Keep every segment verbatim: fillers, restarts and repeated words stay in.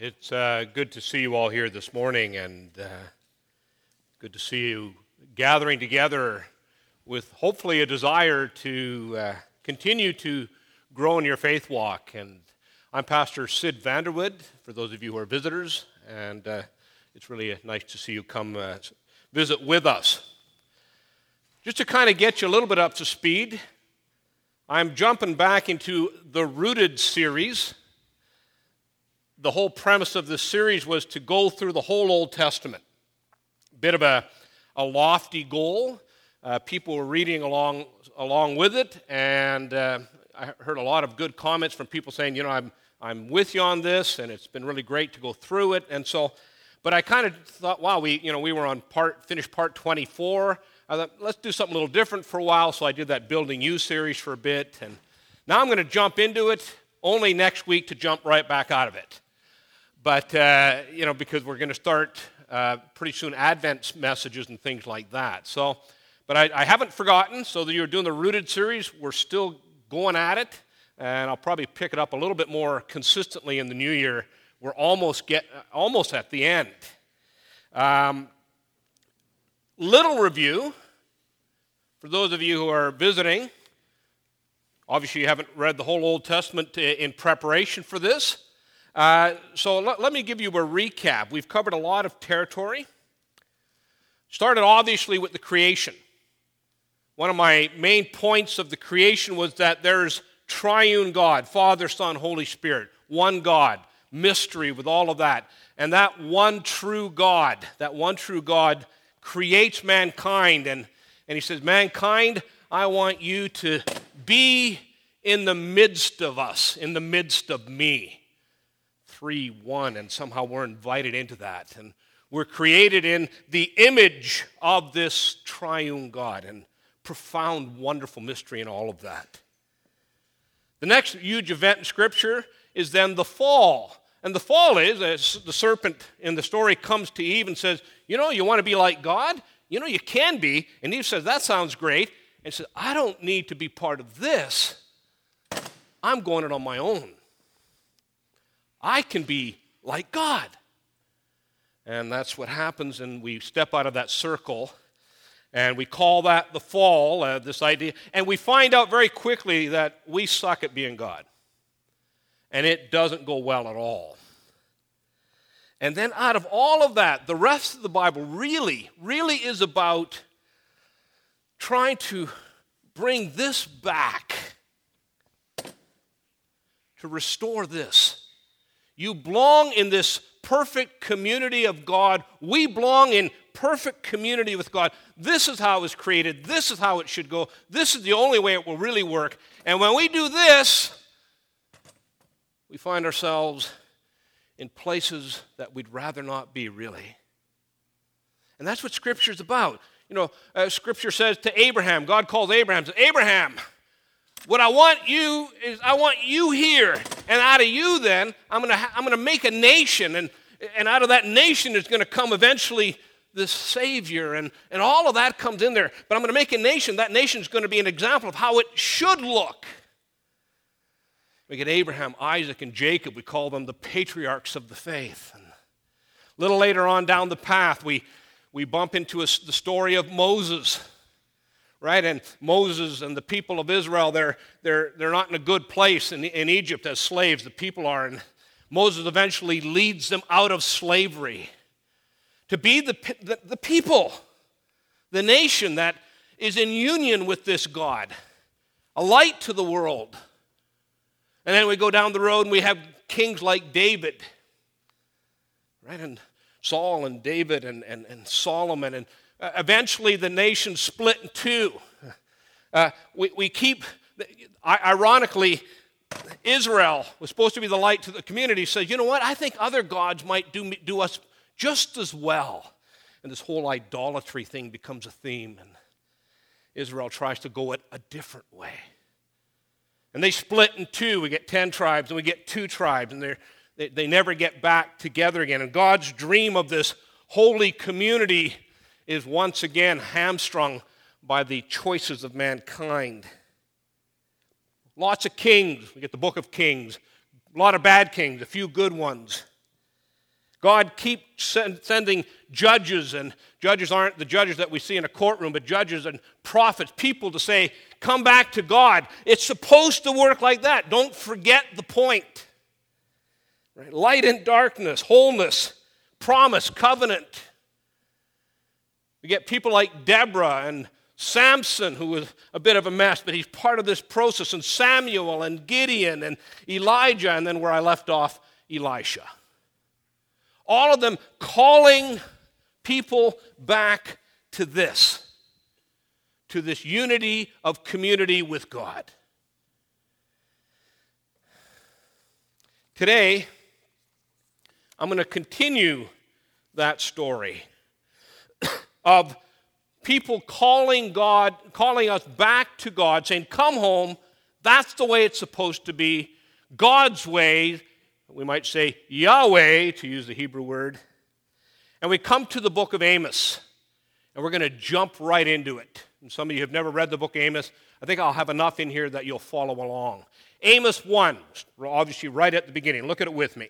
It's uh, good to see you all here this morning, and uh, good to see you gathering together with hopefully a desire to uh, continue to grow in your faith walk. And I'm Pastor Sid Vanderwood, for those of you who are visitors, and uh, it's really nice to see you come uh, visit with us. Just to kind of get you a little bit up to speed, I'm jumping back into the Rooted series. The whole premise of this series was to go through the whole Old Testament. A bit of a, a lofty goal. Uh, people were reading along along with it, and uh, I heard a lot of good comments from people saying, you know, I'm I'm with you on this, and it's been really great to go through it. And so, but I kind of thought, wow, we you know we were on part finished part twenty-four. I thought, let's do something a little different for a while. So I did that Building You series for a bit, and now I'm going to jump into it. Only next week to jump right back out of it. But, uh, you know, because we're going to start uh, pretty soon Advent messages and things like that. So, but I, I haven't forgotten, so that you're doing the Rooted series. We're still going at it, and I'll probably pick it up a little bit more consistently in the new year. We're almost get almost at the end. Um, little review, for those of you who are visiting. Obviously, you haven't read the whole Old Testament in preparation for this. Uh, so let, let me give you a recap. We've covered a lot of territory. Started obviously with the creation. One of my main points of the creation was that there's triune God, Father, Son, Holy Spirit, one God, mystery with all of that. And that one true God, that one true God creates mankind. And, and he says, mankind, I want you to be in the midst of us, in the midst of me. Three, one, and somehow we're invited into that. And we're created in the image of this triune God, and profound, wonderful mystery in all of that. The next huge event in Scripture is then the fall. And the fall is, as the serpent in the story comes to Eve and says, you know, you want to be like God? You know, you can be. And Eve says, that sounds great. And says, I don't need to be part of this. I'm going it on my own. I can be like God. And that's what happens, and we step out of that circle, and we call that the fall, uh, this idea, and we find out very quickly that we suck at being God. And it doesn't go well at all. And then out of all of that, the rest of the Bible really, really is about trying to bring this back, to restore this. You belong in this perfect community of God. We belong in perfect community with God. This is how it was created. This is how it should go. This is the only way it will really work. And when we do this, we find ourselves in places that we'd rather not be, really. And that's what Scripture's about. You know, uh, Scripture says to Abraham, God calls Abraham, says, Abraham, what I want you is I want you here, and out of you then I'm going to ha- I'm going to make a nation, and and out of that nation is going to come eventually the Savior, and and all of that comes in there. But I'm going to make a nation. That nation is going to be an example of how it should look. We get Abraham, Isaac, and Jacob. We call them the patriarchs of the faith. And a little later on down the path, we we bump into a, the story of Moses. Right, and Moses and the people of Israel, they're, they're, they're not in a good place in, in Egypt as slaves, the people are. And Moses eventually leads them out of slavery to be the, the, the people, the nation that is in union with this God, a light to the world. And then we go down the road and we have kings like David, right, and Saul and David and, and, and Solomon, and Uh, eventually, the nation split in two. Uh, we, we keep, ironically, Israel was supposed to be the light to the community, says, you know what, I think other gods might do, do us just as well. And this whole idolatry thing becomes a theme, and Israel tries to go it a different way. And they split in two. We get ten tribes, and we get two tribes, and they they never get back together again. And God's dream of this holy community is once again hamstrung by the choices of mankind. Lots of kings. We get the book of Kings. A lot of bad kings, a few good ones. God keeps sending judges, and judges aren't the judges that we see in a courtroom, but judges and prophets, people to say, come back to God. It's supposed to work like that. Don't forget the point. Right? Light and darkness, wholeness, promise, covenant. We get people like Deborah and Samson, who was a bit of a mess, but he's part of this process, and Samuel and Gideon and Elijah, and then where I left off, Elisha. All of them calling people back to this, to this unity of community with God. Today, I'm going to continue that story of people calling God, calling us back to God, saying, come home, that's the way it's supposed to be, God's way. We might say Yahweh, to use the Hebrew word. And we come to the book of Amos, and we're going to jump right into it. And some of you have never read the book of Amos. I think I'll have enough in here that you'll follow along. Amos one, obviously right at the beginning. Look at it with me.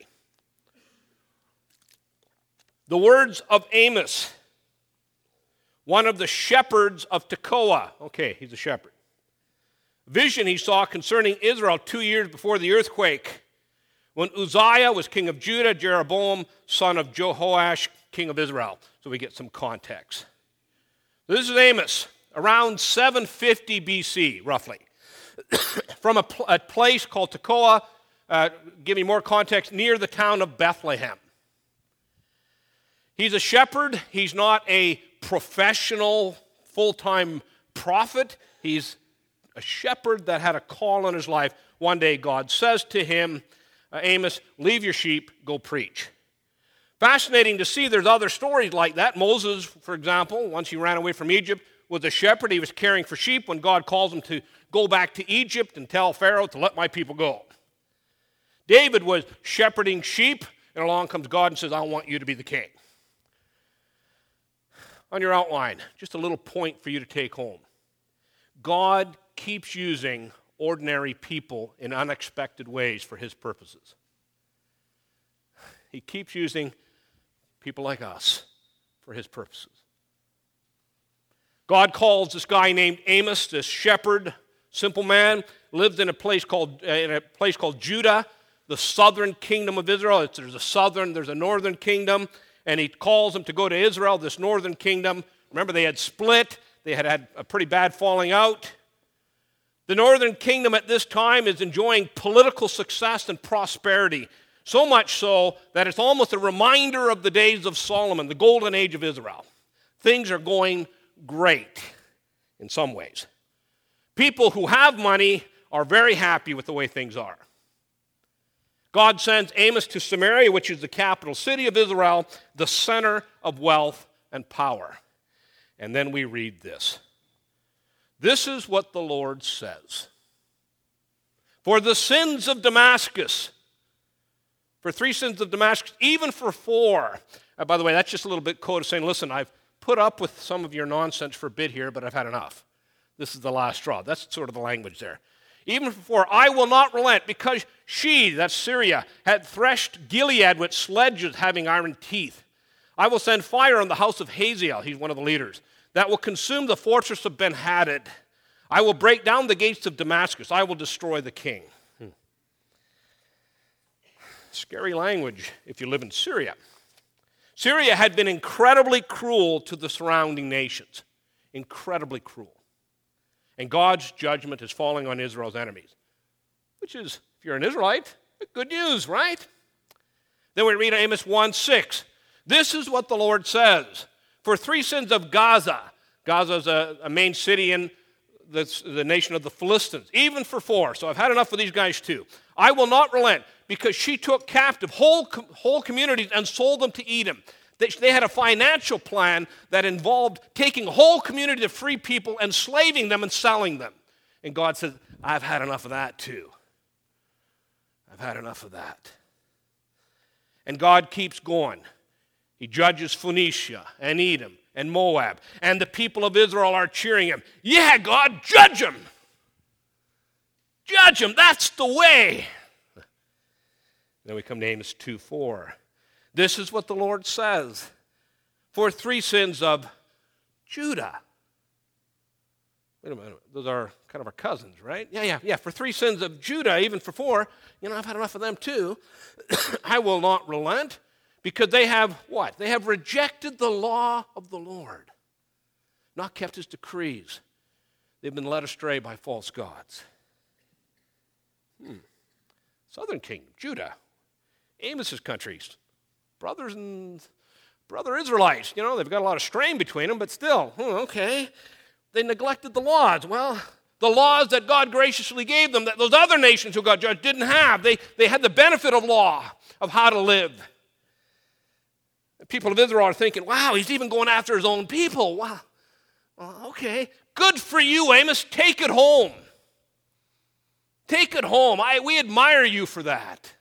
The words of Amos, one of the shepherds of Tekoa. Okay, he's a shepherd. Vision he saw concerning Israel two years before the earthquake, when Uzziah was king of Judah, Jeroboam, son of Jehoash, king of Israel. So we get some context. This is Amos, around seven fifty B C, roughly, from a, pl- a place called Tekoa, uh, giving more context, near the town of Bethlehem. He's a shepherd. He's not a professional, full-time prophet. He's a shepherd that had a call on his life. One day God says to him, Uh, Amos, leave your sheep, go preach. Fascinating to see there's other stories like that. Moses, for example, once he ran away from Egypt, was a shepherd. He was caring for sheep when God calls him to go back to Egypt and tell Pharaoh to let my people go. David was shepherding sheep, and along comes God and says, I want you to be the king. On your outline, just a little point for you to take home. God keeps using ordinary people in unexpected ways for his purposes. He keeps using people like us for his purposes. God calls this guy named Amos, this shepherd, simple man, lived in a place called uh, in a place called Judah, the southern kingdom of Israel. It's, there's a southern, there's a northern kingdom, and he calls him to go to Israel, this northern kingdom. Remember, they had split. They had had a pretty bad falling out. The northern kingdom at this time is enjoying political success and prosperity, so much so that it's almost a reminder of the days of Solomon, the golden age of Israel. Things are going great in some ways. People who have money are very happy with the way things are. God sends Amos to Samaria, which is the capital city of Israel, the center of wealth and power. And then we read this. This is what the Lord says. For the sins of Damascus, for three sins of Damascus, even for four. Uh, by the way, that's just a little bit code of saying, listen, I've put up with some of your nonsense for a bit here, but I've had enough. This is the last straw. That's sort of the language there. Even for four, I will not relent, because she, that's Syria, had threshed Gilead with sledges having iron teeth. I will send fire on the house of Hazael, he's one of the leaders, that will consume the fortress of Ben-Hadad. I will break down the gates of Damascus. I will destroy the king. Hmm. Scary language if you live in Syria. Syria had been incredibly cruel to the surrounding nations. Incredibly cruel. And God's judgment is falling on Israel's enemies. Which is, if you're an Israelite, good news, right? Then we read Amos one six. This is what the Lord says. For three sins of Gaza. Gaza is a, a main city in the, the nation of the Philistines. Even for four. So I've had enough of these guys too. I will not relent, because she took captive whole, whole communities and sold them to Edom. They, they had a financial plan that involved taking a whole community of free people, enslaving them and selling them. And God said, I've had enough of that too. I've had enough of that. And God keeps going. He judges Phoenicia and Edom and Moab. And the people of Israel are cheering him. Yeah, God, judge them. Judge them. That's the way. Then we come to Amos two four. This is what the Lord says. For three sins of Judah. Wait a minute, those are kind of our cousins, right? Yeah, yeah, yeah. For three sins of Judah, even for four, you know, I've had enough of them too. I will not relent, because they have what? They have rejected the law of the Lord, not kept his decrees. They've been led astray by false gods. Hmm. Southern kingdom, Judah, Amos's countries, brothers and brother Israelites. You know, they've got a lot of strain between them, but still, hmm, okay. They neglected the laws. Well, the laws that God graciously gave them, that those other nations who got judged didn't have. They, they had the benefit of law, of how to live. The people of Israel are thinking, wow, he's even going after his own people. Wow. Well, okay. Good for you, Amos. Take it home. Take it home. I, we admire you for that.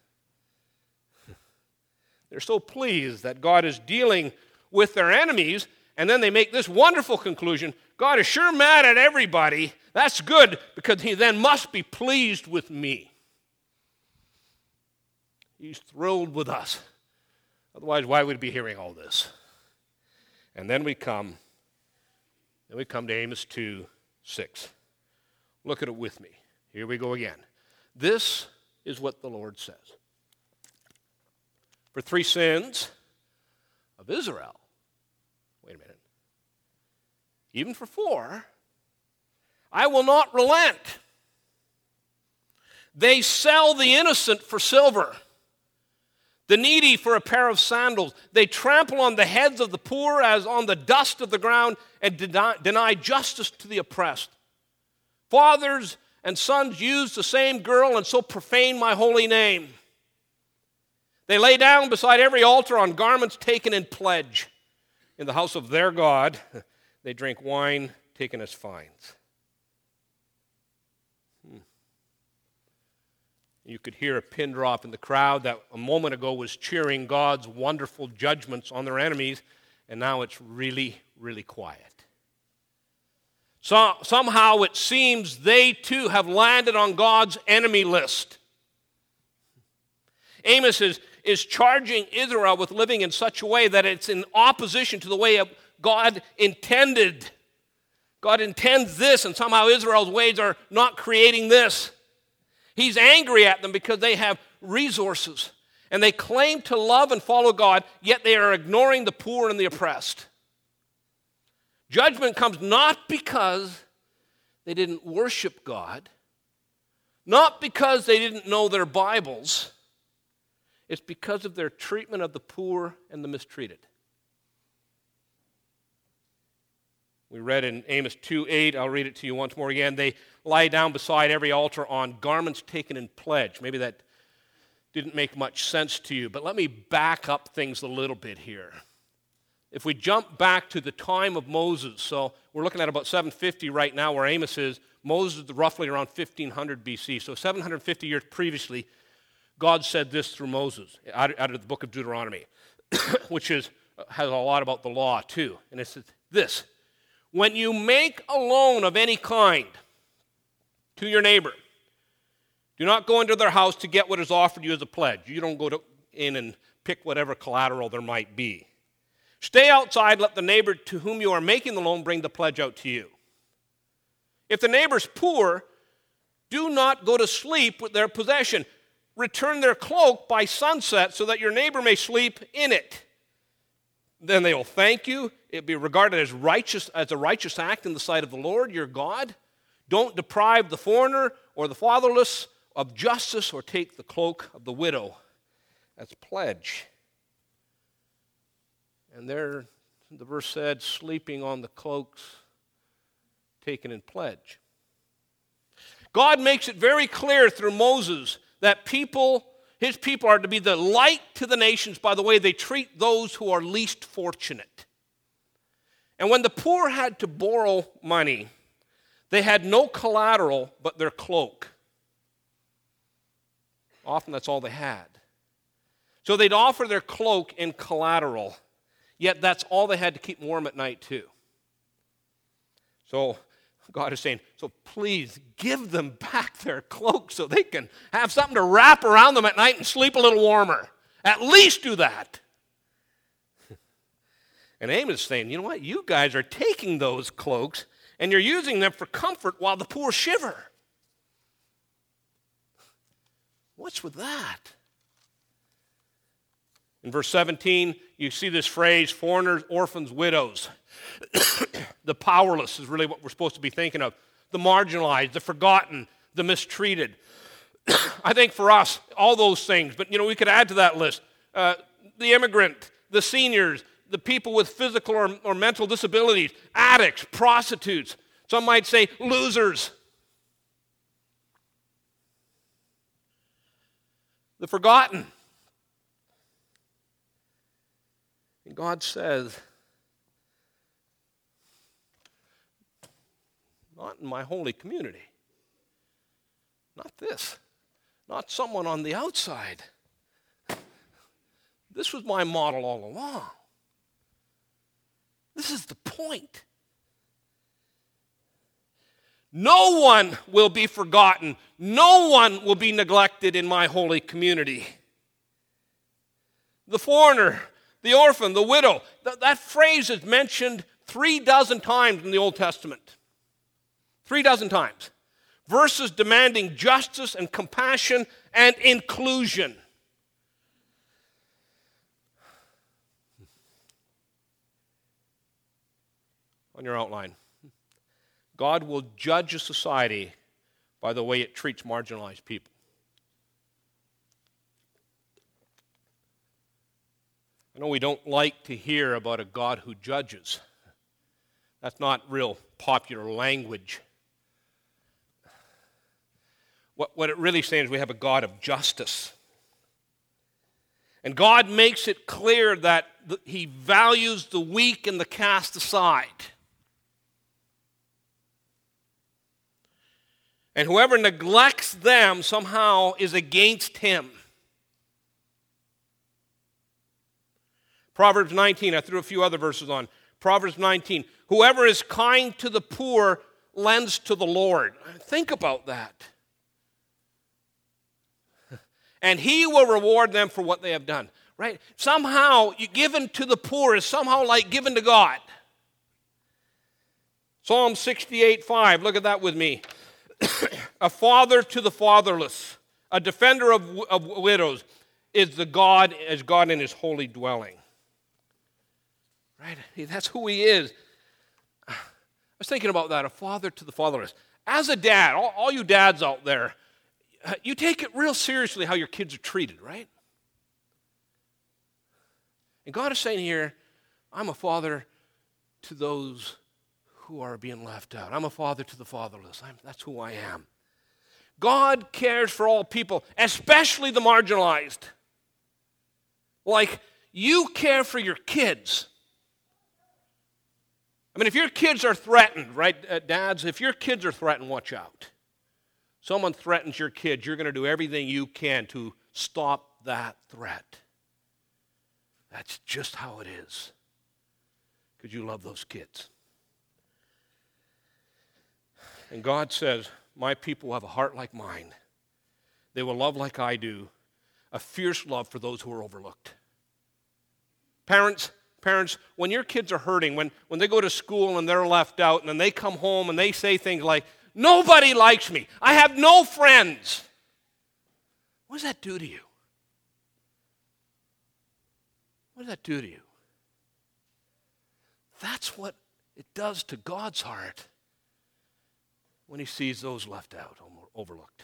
They're so pleased that God is dealing with their enemies, and then they make this wonderful conclusion: God is sure mad at everybody. That's good, because he then must be pleased with me. He's thrilled with us. Otherwise, why would we be hearing all this? And then we come, then we come to Amos two six. Look at it with me. Here we go again. This is what the Lord says. For three sins of Israel, wait a minute, even for four, I will not relent. They sell the innocent for silver, the needy for a pair of sandals. They trample on the heads of the poor as on the dust of the ground, and deny, deny justice to the oppressed. Fathers and sons use the same girl and so profane my holy name. They lay down beside every altar on garments taken in pledge. In the house of their God, they drink wine taken as fines. Hmm. You could hear a pin drop in the crowd that a moment ago was cheering God's wonderful judgments on their enemies, and now it's really, really quiet. So, somehow it seems they too have landed on God's enemy list. Amos is, is charging Israel with living in such a way that it's in opposition to the way God intended. God intends this, and somehow Israel's ways are not creating this. He's angry at them because they have resources, and they claim to love and follow God, yet they are ignoring the poor and the oppressed. Judgment comes not because they didn't worship God, not because they didn't know their Bibles. It's because of their treatment of the poor and the mistreated. We read in Amos two eight, I'll read it to you once more again. They lie down beside every altar on garments taken in pledge. Maybe that didn't make much sense to you, but let me back up things a little bit here. If we jump back to the time of Moses, so we're looking at about seven fifty right now where Amos is. Moses is roughly around fifteen hundred B C. So seven hundred fifty years previously, God said this through Moses out, out of the book of Deuteronomy, which is has a lot about the law too. And it says this: when you make a loan of any kind to your neighbor, do not go into their house to get what is offered you as a pledge. You don't go to, in and pick whatever collateral there might be. Stay outside, let the neighbor to whom you are making the loan bring the pledge out to you. If the neighbor's poor, do not go to sleep with their possession. Return their cloak by sunset so that your neighbor may sleep in it. Then they will thank you. It will be regarded as righteous, as a righteous act in the sight of the Lord your God. Don't deprive the foreigner or the fatherless of justice, or take the cloak of the widow as pledge. And there, the verse said, sleeping on the cloaks taken in pledge. God makes it very clear through Moses that people, his people are to be the light to the nations by the way they treat those who are least fortunate. And when the poor had to borrow money, they had no collateral but their cloak. Often that's all they had. So they'd offer their cloak in collateral. Yet that's all they had to keep warm at night too. So God is saying, so please give them back their cloak so they can have something to wrap around them at night and sleep a little warmer. At least do that. And Amos is saying, you know what? You guys are taking those cloaks and you're using them for comfort while the poor shiver. What's with that? In verse seventeen, you see this phrase, foreigners, orphans, widows. The powerless is really what we're supposed to be thinking of. The marginalized, the forgotten, the mistreated. I think for us, all those things, but you know, we could add to that list. Uh, the immigrant, the seniors, the people with physical or, or mental disabilities, addicts, prostitutes. Some might say losers. The forgotten. And God says, not in my holy community. Not this. Not someone on the outside. This was my model all along. This is the point. No one will be forgotten. No one will be neglected in my holy community. The foreigner, the orphan, the widow, th- that phrase is mentioned three dozen times in the Old Testament. Three dozen times. Verses demanding justice and compassion and inclusion. On your outline, God will judge a society by the way it treats marginalized people. I know we don't like to hear about a God who judges. That's not real popular language. What, what it really says is we have a God of justice. And God makes it clear that the, He values the weak and the cast aside. And whoever neglects them somehow is against Him. Proverbs nineteen, I threw a few other verses on. Proverbs nineteen, whoever is kind to the poor lends to the Lord. Think about that. And He will reward them for what they have done. Right? Somehow, given to the poor is somehow like given to God. Psalm sixty-eight five, look at that with me. A father to the fatherless, a defender of, of widows, is the God as God in His holy dwelling. Right? That's who He is. I was thinking about that, a father to the fatherless. As a dad, all, all you dads out there, you take it real seriously how your kids are treated, right? And God is saying here, I'm a father to those who are being left out. I'm a father to the fatherless. I'm, that's who I am. God cares for all people, especially the marginalized. Like you care for your kids. I mean, if your kids are threatened, right, uh, dads, if your kids are threatened, watch out. Someone threatens your kids, you're going to do everything you can to stop that threat. That's just how it is. Because you love those kids. And God says, my people will have a heart like mine. They will love like I do, a fierce love for those who are overlooked. Parents, parents, when your kids are hurting, when, when they go to school and they're left out, and then they come home and they say things like, nobody likes me. I have no friends. What does that do to you? What does that do to you? That's what it does to God's heart when He sees those left out, overlooked.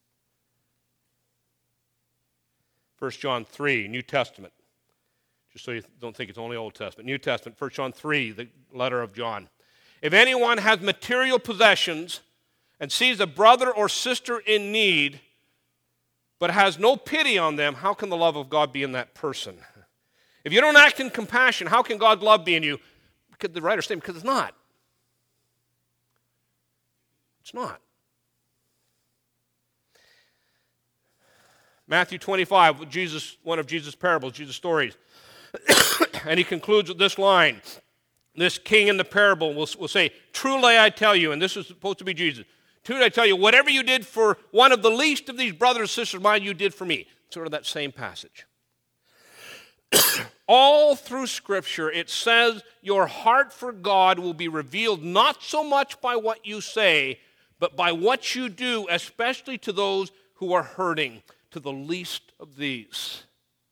First John three, New Testament. Just so you don't think it's only Old Testament. New Testament, First John three, the letter of John. If anyone has material possessions and sees a brother or sister in need, but has no pity on them, how can the love of God be in that person? If you don't act in compassion, how can God's love be in you? Because the writer's saying, because it's not. It's not. Matthew twenty-five, Jesus, one of Jesus' parables, Jesus' stories. And he concludes with this line. This king in the parable will, will say, truly I tell you, and this is supposed to be Jesus, truly I tell you, whatever you did for one of the least of these brothers and sisters of mine, you did for me. Sort of that same passage. all through Scripture, it says your heart for God will be revealed not so much by what you say, but by what you do, especially to those who are hurting, to the least of these.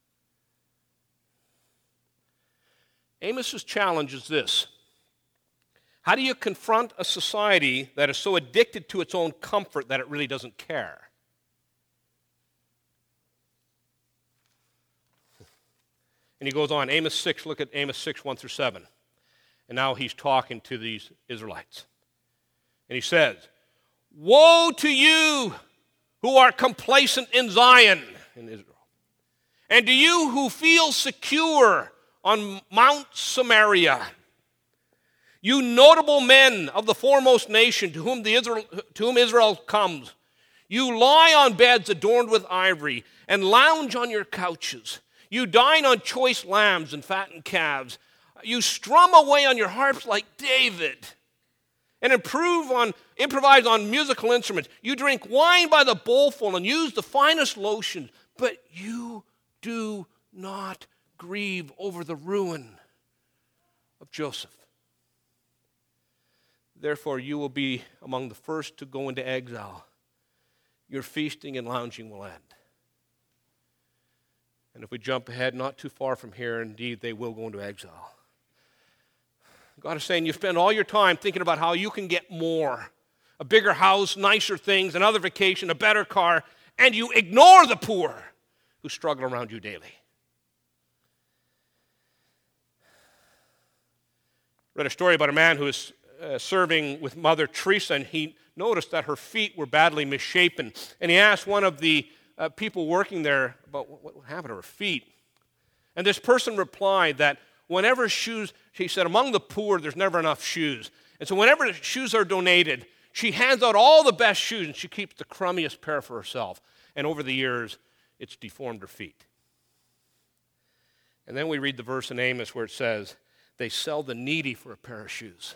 Amos's challenge is this. How do you confront a society that is so addicted to its own comfort that it really doesn't care? And he goes on, Amos six, look at Amos six, one through seven. And now he's talking to these Israelites. And he says, woe to you who are complacent in Zion, in Israel, and to you who feel secure on Mount Samaria, you notable men of the foremost nation to whom, the Israel, to whom Israel comes. You lie on beds adorned with ivory and lounge on your couches. You dine on choice lambs and fattened calves. You strum away on your harps like David and improve on, improvise on musical instruments. You drink wine by the bowlful and use the finest lotions, but you do not grieve over the ruin of Joseph. Therefore, you will be among the first to go into exile. Your feasting and lounging will end. And if we jump ahead not too far from here, indeed, they will go into exile. God is saying you spend all your time thinking about how you can get more. A bigger house, nicer things, another vacation, a better car, and you ignore the poor who struggle around you daily. I read a story about a man who was uh, serving with Mother Teresa, and he noticed that her feet were badly misshapen. And he asked one of the uh, people working there about what, what happened to her feet. And this person replied that whenever shoes, she said, among the poor, there's never enough shoes. And so whenever shoes are donated, she hands out all the best shoes, and she keeps the crummiest pair for herself. And over the years, it's deformed her feet. And then we read the verse in Amos where it says, they sell the needy for a pair of shoes.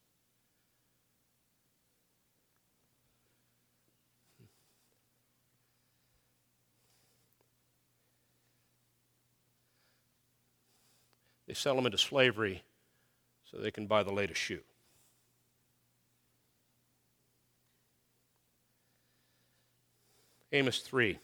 They sell them into slavery so they can buy the latest shoe. Amos three.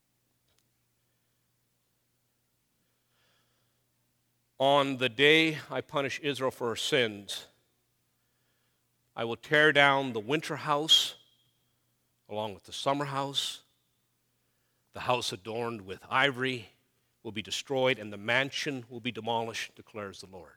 On the day I punish Israel for her sins, I will tear down the winter house along with the summer house. The house adorned with ivory will be destroyed, and the mansion will be demolished, declares the Lord.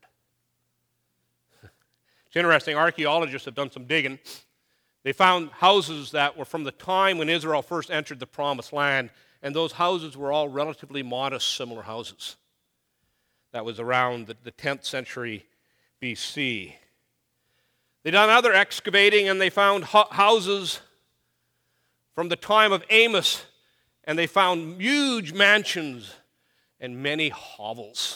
It's interesting. Archaeologists have done some digging. They found houses that were from the time when Israel first entered the Promised Land, and those houses were all relatively modest, similar houses. That was around the, the tenth century B C. They done other excavating, and they found ho- houses from the time of Amos, and they found huge mansions and many hovels.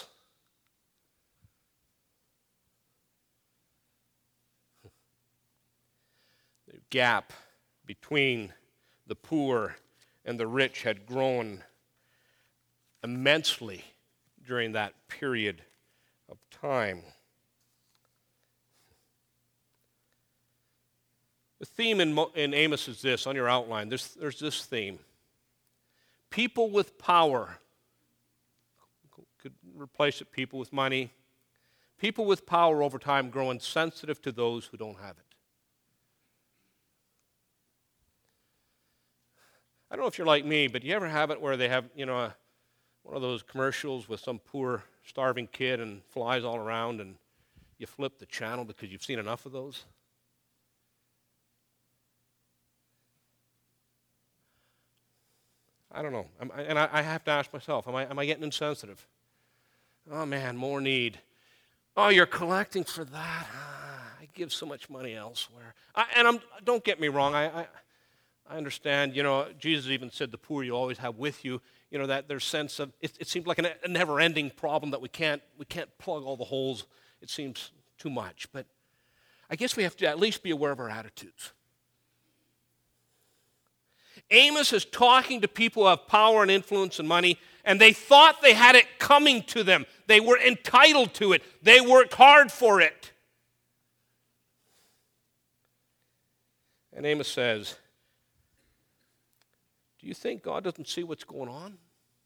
The gap between the poor and the rich had grown immensely during that period of time. The theme in, in Amos is this, on your outline, there's, there's this theme. People with power, could replace it, people with money. People with power over time grow insensitive to those who don't have it. I don't know if you're like me, but do you ever have it where they have, you know, a, one of those commercials with some poor, starving kid and flies all around, and you flip the channel because you've seen enough of those? I don't know. I'm, and I, I have to ask myself, am I, am I getting insensitive? Oh, man, more need. Oh, you're collecting for that? Ah, I give so much money elsewhere. I, and I'm, don't get me wrong. I, I, I understand, you know, Jesus even said the poor you always have with you. You know, that there's sense of, it, it seems like a, a never-ending problem that we can't, we can't plug all the holes. It seems too much. But I guess we have to at least be aware of our attitudes. Amos is talking to people who have power and influence and money, and they thought they had it coming to them. They were entitled to it. They worked hard for it. And Amos says, do you think God doesn't see what's going on?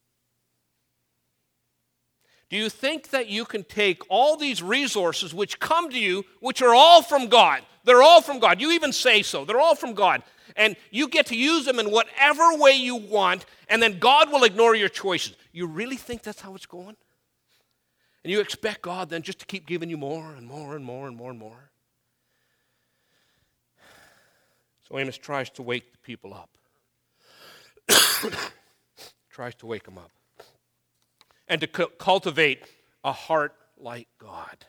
Do you think that you can take all these resources which come to you, which are all from God? They're all from God. You even say so. They're all from God. And you get to use them in whatever way you want, and then God will ignore your choices. You really think that's how it's going? And you expect God then just to keep giving you more and more and more and more and more? So Amos tries to wake the people up. Tries to wake them up. And to cu- cultivate a heart like God.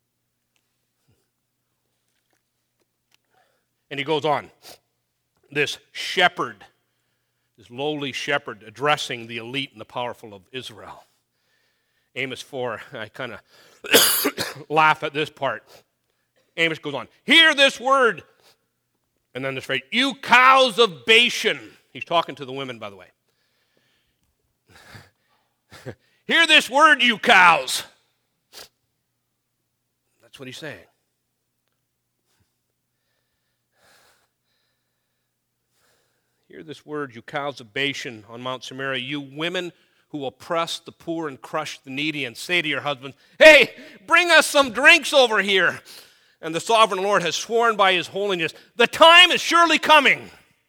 And he goes on. This shepherd, this lowly shepherd addressing the elite and the powerful of Israel. Amos four, I kind of laugh at this part. Amos goes on, hear this word. And then this phrase, you cows of Bashan. He's talking to the women, by the way. Hear this word, you cows. That's what he's saying. Hear this word, you cows of Bashan on Mount Samaria, you women who oppress the poor and crush the needy, and say to your husbands, hey, bring us some drinks over here. And the sovereign Lord has sworn by his holiness, the time is surely coming.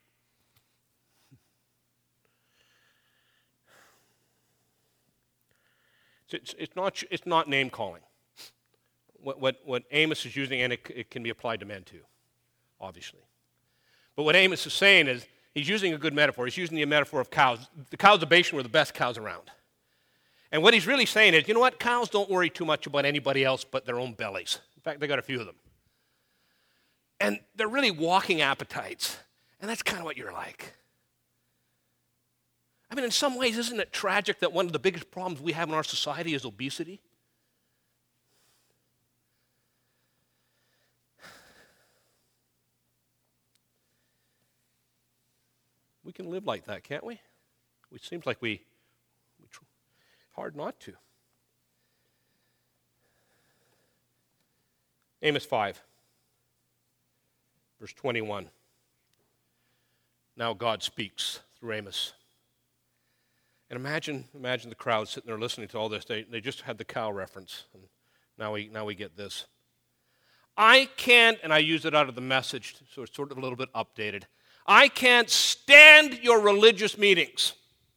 It's, it's, not, it's not name calling. What, what, what Amos is using, and it, it can be applied to men too, obviously. But what Amos is saying is, he's using a good metaphor. He's using the metaphor of cows. The cows of Bashan were the best cows around. And what he's really saying is, you know what? Cows don't worry too much about anybody else but their own bellies. In fact, they got a few of them. And they're really walking appetites. And that's kind of what you're like. I mean, in some ways, isn't it tragic that one of the biggest problems we have in our society is obesity? We can live like that, can't we? It seems like we, we tr- hard not to. Amos five, verse twenty-one. Now God speaks through Amos. And imagine, imagine the crowd sitting there listening to all this. They, they just had the cow reference, and now we, now we get this. I can't, and I use it out of the Message, so it's sort of a little bit updated. I can't stand your religious meetings.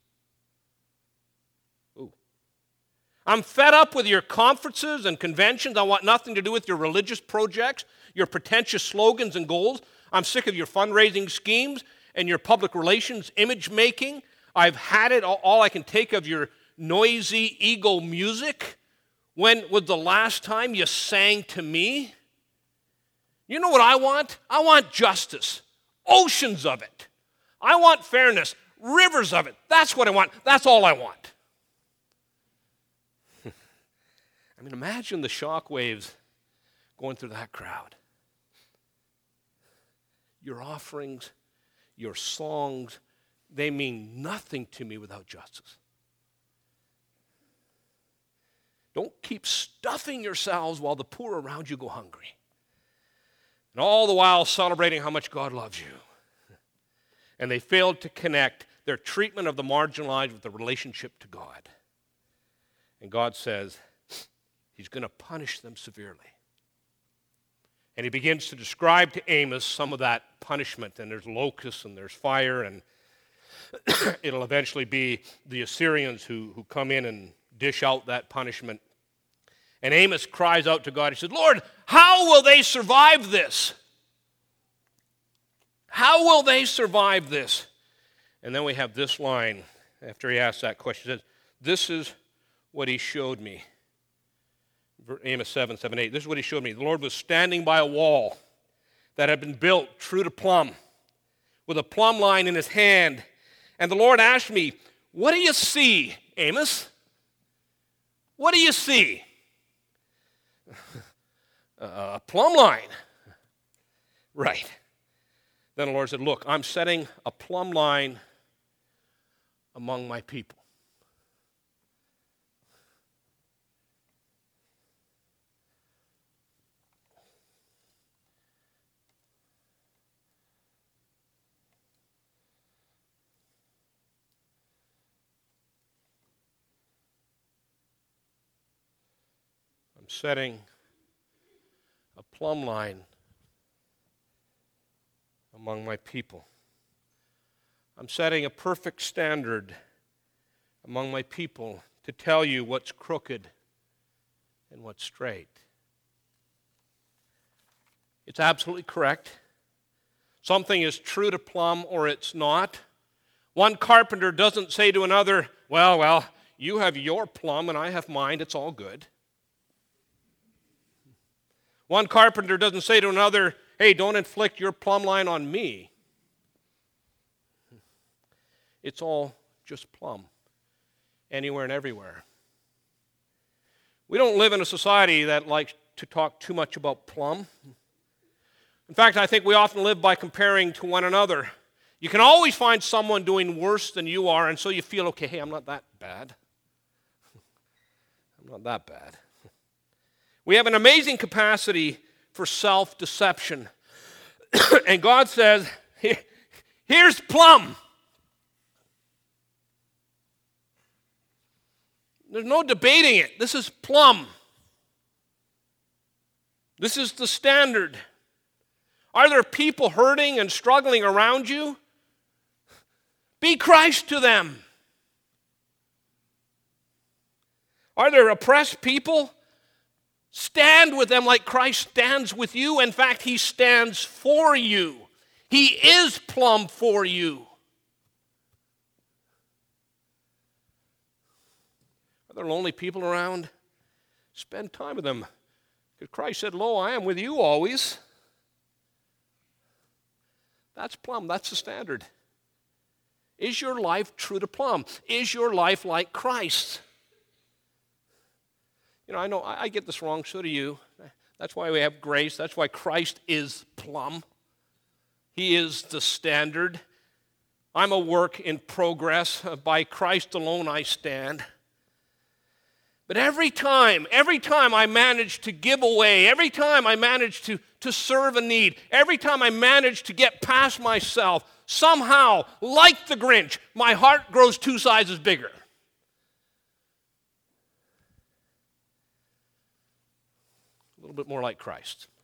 Ooh. I'm fed up with your conferences and conventions. I want nothing to do with your religious projects, your pretentious slogans and goals. I'm sick of your fundraising schemes and your public relations image making. I've had it, all, all I can take of your noisy ego music. When was the last time you sang to me? You know what I want? I want justice. Oceans of it. I want fairness. Rivers of it. That's what I want. That's all I want. I mean, imagine the shock waves going through that crowd. Your offerings, your songs, they mean nothing to me without justice. Don't keep stuffing yourselves while the poor around you go hungry. And all the while celebrating how much God loves you. And they failed to connect their treatment of the marginalized with the relationship to God. And God says he's going to punish them severely. And he begins to describe to Amos some of that punishment. And there's locusts and there's fire. And it'll eventually be the Assyrians who, who come in and dish out that punishment. And Amos cries out to God. He says, Lord, how will they survive this? How will they survive this? And then we have this line after he asks that question. He says, this is what he showed me. Amos seven, seven, eight. This is what he showed me. The Lord was standing by a wall that had been built true to plumb, with a plumb line in his hand. And the Lord asked me, what do you see, Amos? What do you see? A plumb line. Right. Then the Lord said, look, I'm setting a plumb line among my people. I'm setting a plumb line among my people. I'm setting a perfect standard among my people to tell you what's crooked and what's straight. It's absolutely correct. Something is true to plumb or it's not. One carpenter doesn't say to another, well, well, you have your plumb and I have mine, it's all good. One carpenter doesn't say to another, hey, don't inflict your plumb line on me. It's all just plumb, anywhere and everywhere. We don't live in a society that likes to talk too much about plumb. In fact, I think we often live by comparing to one another. You can always find someone doing worse than you are, and so you feel, okay, hey, I'm not that bad. I'm not that bad. We have an amazing capacity for self-deception. And God says, here's plumb. There's no debating it. This is plumb. This is the standard. Are there people hurting and struggling around you? Be Christ to them. Are there oppressed people? Stand with them like Christ stands with you. In fact, he stands for you. He is plumb for you. Are there lonely people around? Spend time with them. Because Christ said, lo, I am with you always. That's plumb. That's the standard. Is your life true to plumb? Is your life like Christ? You know, I know I get this wrong, so do you. That's why we have grace. That's why Christ is plumb. He is the standard. I'm a work in progress. By Christ alone I stand. But every time, every time I manage to give away, every time I manage to, to serve a need, every time I manage to get past myself, somehow, like the Grinch, my heart grows two sizes bigger. A little bit more like Christ.